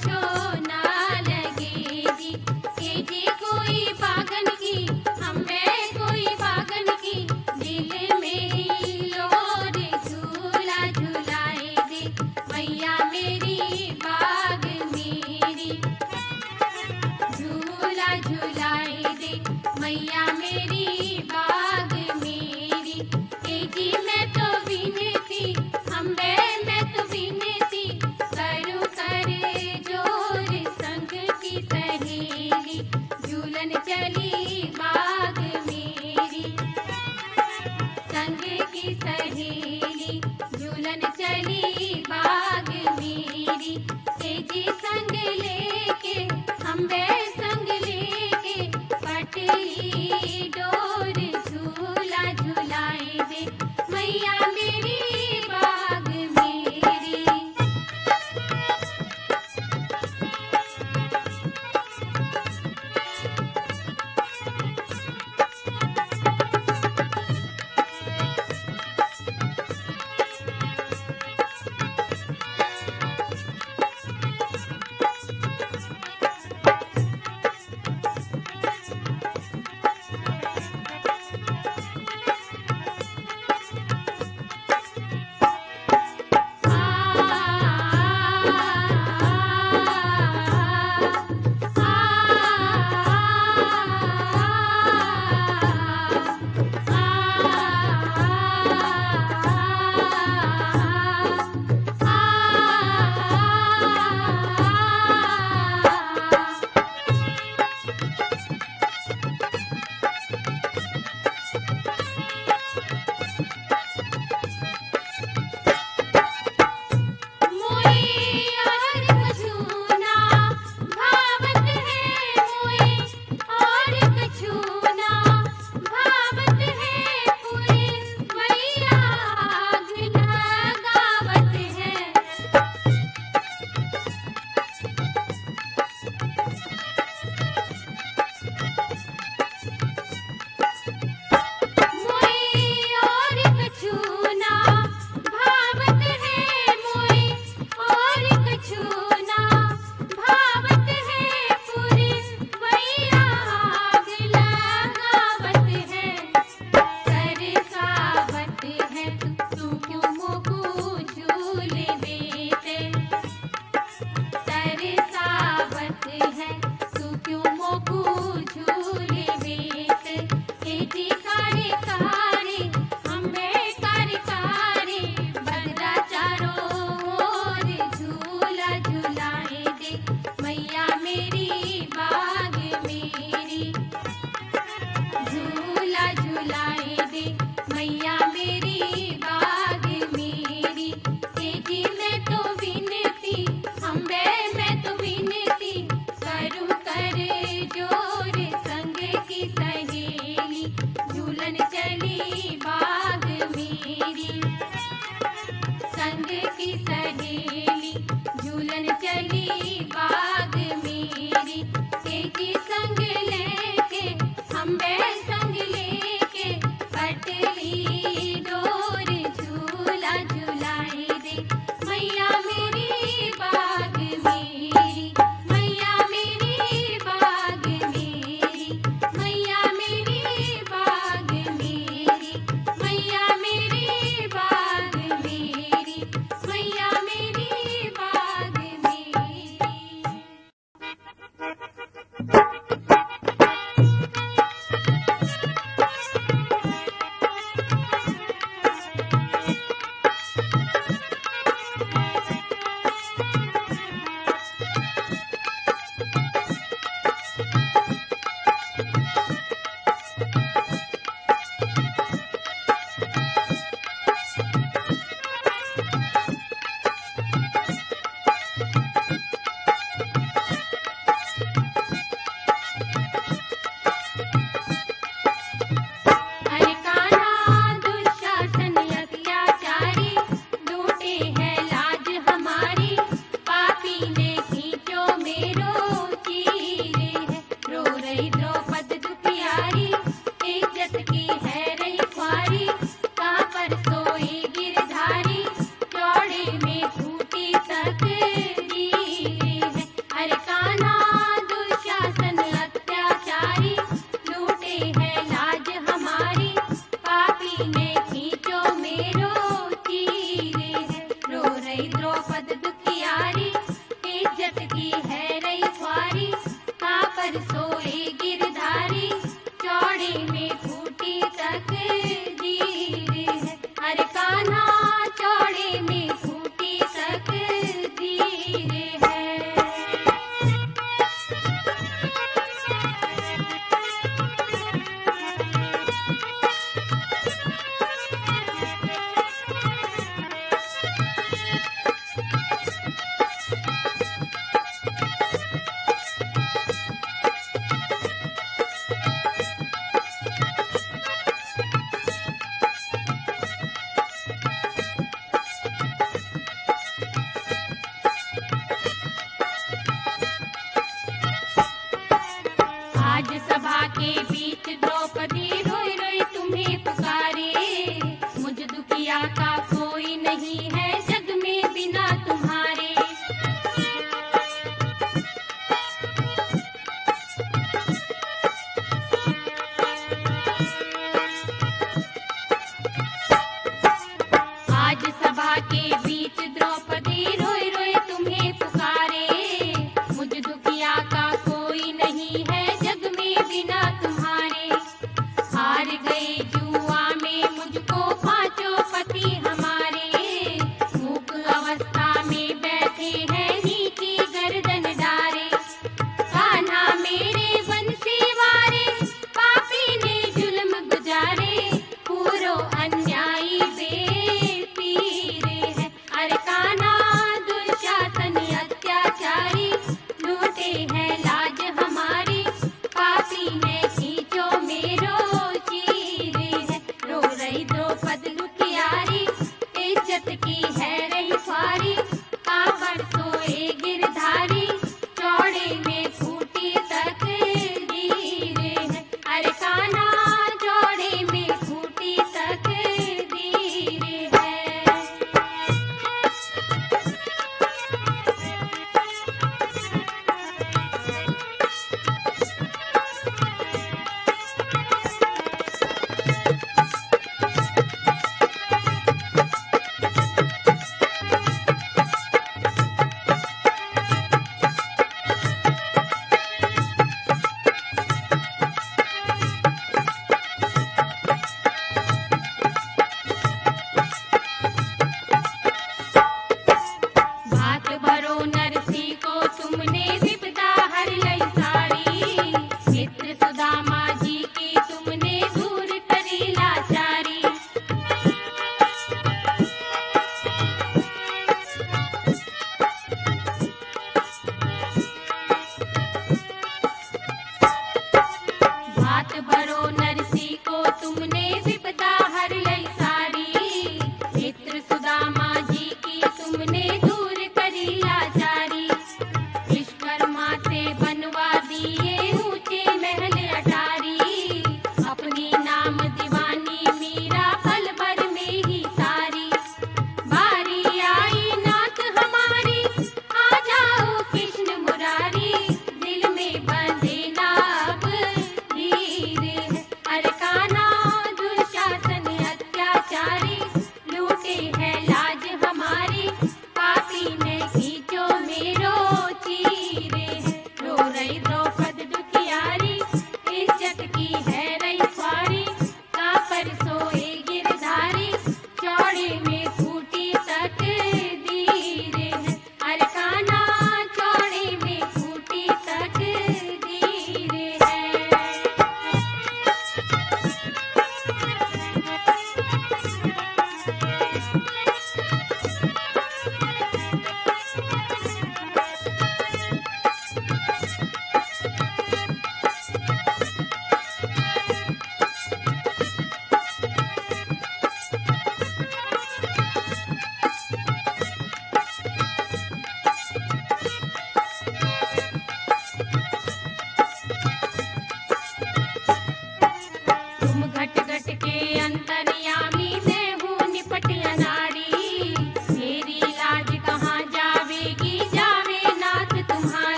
पाछो ना लगेगी। ये जी कोई बागन की हमें कोई बागन की दिल में लोर झूला झुलाए दे मैया मेरी बाग मेरी झूला झुलाए दे मैया मेरी बाग मेरी। ए जी मैं तो विनती अम्बे मैं तो विनती करूं कर जोर संग की सहेली झूलन चली बाग मेरी संग की सहेली झूलन चली बाग मेरी। ए जी संग लेके अम्बे संग लेके पटली डोर झूला झुलाए दे मैया मेरी बाग मेरी।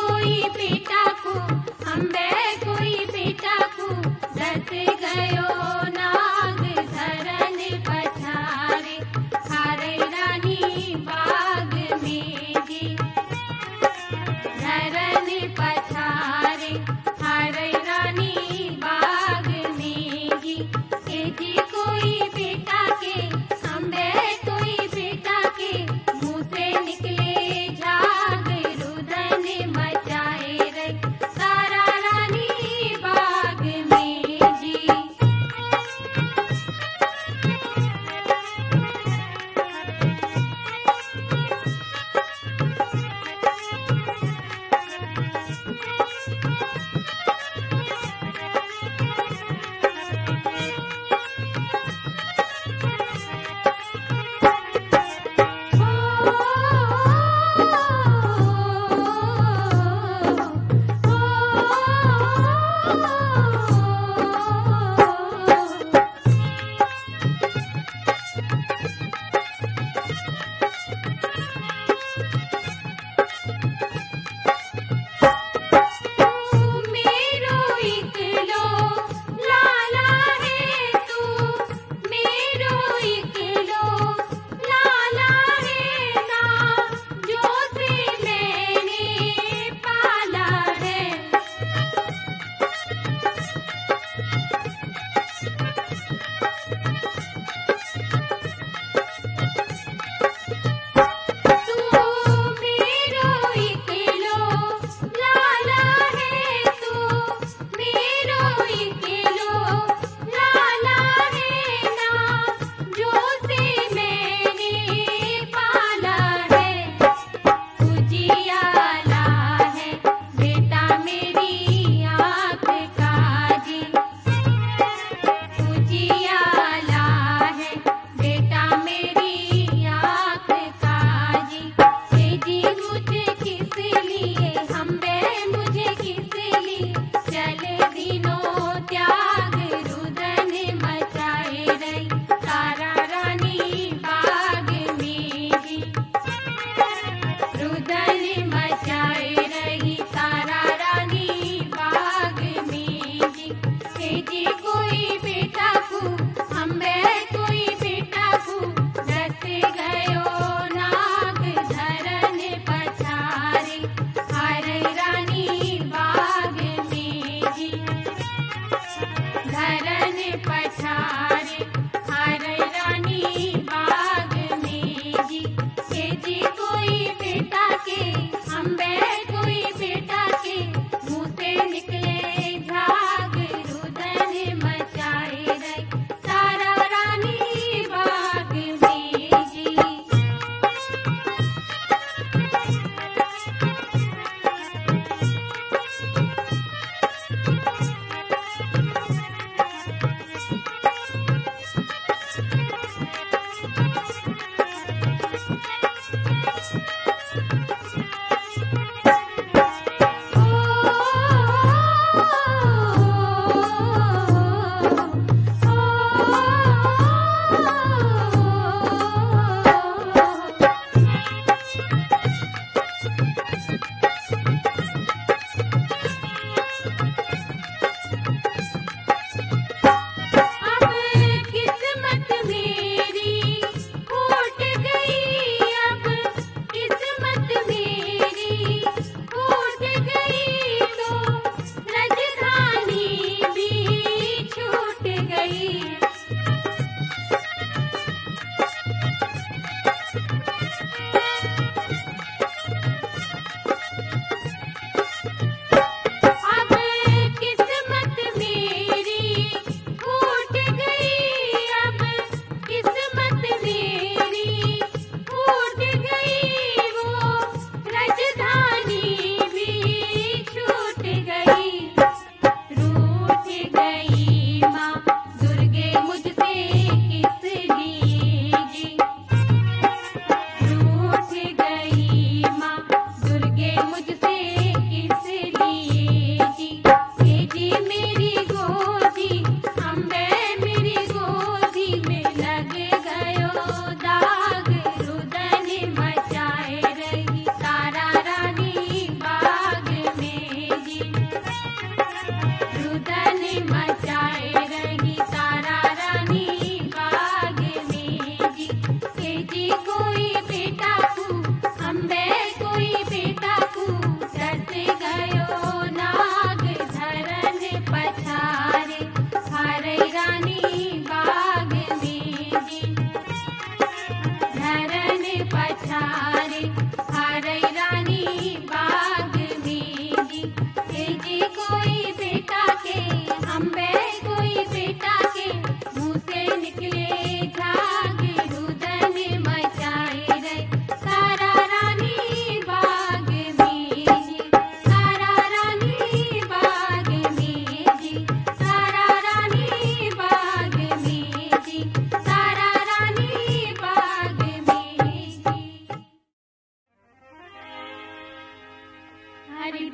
कोई बेटा को अम्बे कोई बेटा को दस गयो नाग धरन पछारे हारे रानी बाग में जी धरन पछारे हारे रानी बाग में जी ए जी कोई बेटा के अम्बे कोई बेटा के मुँह से निकले झाग रुदन मचाए रे तारा रानी बाग में जी मेरो इकलो लाला है तू मेरो इकलो लाला है ना जो से मैंने पाला है तू मेरो इकलो लाला है तू मेरो इकलो लाला है ना जो से मैंने पाला है उजियाला है बेटा मेरी आँख का जी उजियाला है बेटा मेरी आँख का जी ए जी मुझे किस लिए अम्बे मुझे किस लिए चले दिनों त्याग रुदन मचाए रही तारा रानी बाग में जी रुदन मचाए रही तारा रानी बाग में जी ए जी कोई बेटा को अम्बे कोई बेटा को दस गयो नाग धरन पछारे हारे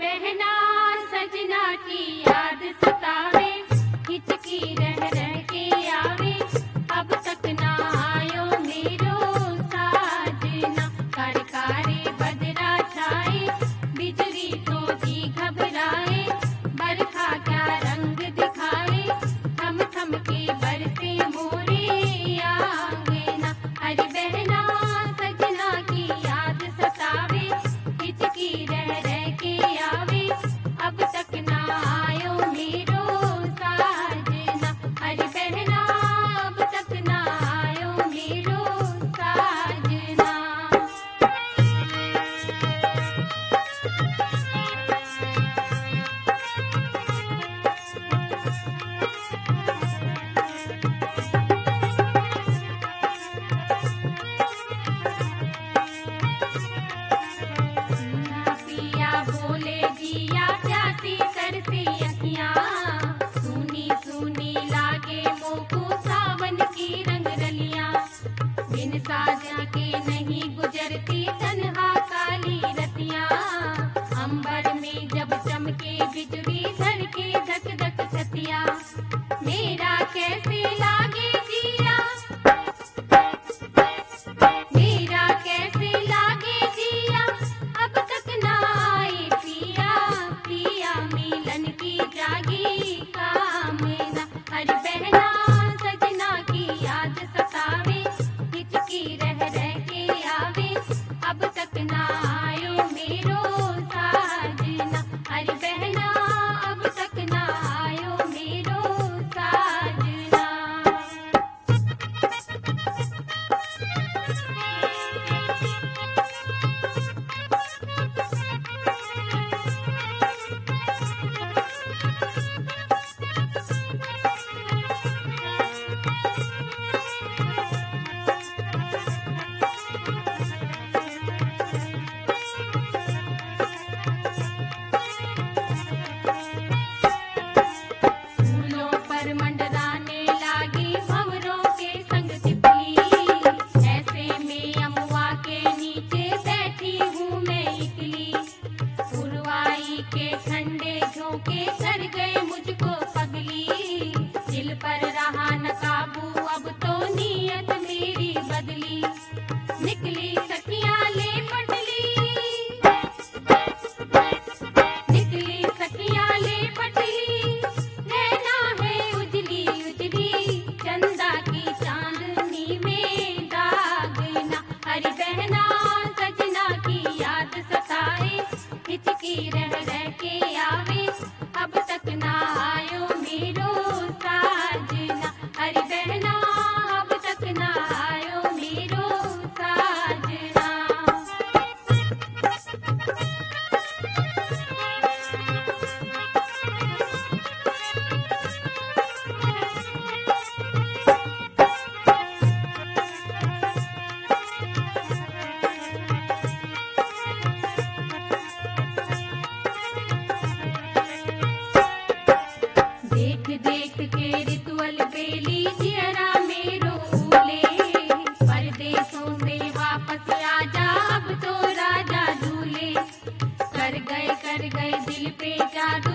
बहना सजना की याद सतावे, हिचकी रह रह के आवे, अब तक ना आयो मेरो साजना। कर कारे बदरा छाए, बिजली सोची घबराए, बरखा क्या रंग दिखाए, थम थम के बरसे मोरे आंगना। अरे बहना सजना की याद सतावे, हिचकी रह रह के आवे, अब तक ना आयो मेरो साजना। अरे बहना अब तक ना आयो मेरो साजना। पिया बोले जिया प्यासी तरसी अखियां, सूनी सूनी लागे मोको सावन की रंग रलियां। बिन साजना के नहीं गुजरती तन्हा काली रतियां, अंबर में जब चमके बिजली धड़के धक धक छतियां। मेरा कैसे लागे जिया, मेरा कैसे लागे जिया, अब तक ना आए पिया, पिया मिलन की जागी कामना। अरे बहना सजना की याद सतावे, हिचकी रह रह के आवे, अब तक ना आयो मेरो साजना। अरे बहना अब तक ना आयो मेरो साजना। फूलों पर मंडराने लागी भंवरों के संग तितली, ऐसे में अमुआ के नीचे बैठी हूँ मैं इकली। पुरवाई के ठंडे झोंके कर गए मुझको पगली, दिल पर रहा न काबू अब तो नीयत मेरी बदली। निकली सखियां ले पटली, निकली सखियां ले पटली, नैना है उजली उजली, चंदा की चांदनी में दागना। अरे बहना सजना की याद सताए, हिचकी रह रह के आवे, अब तक ना आयो मेरो साजना। अरे बहना अब तक ना आयो मेरो साजना। देख देख के ऋतुअल बेली जियरा मेरो फूले, परदेसों से वापस आजा अब तो राजा झूले। कर गए दिल पे जादू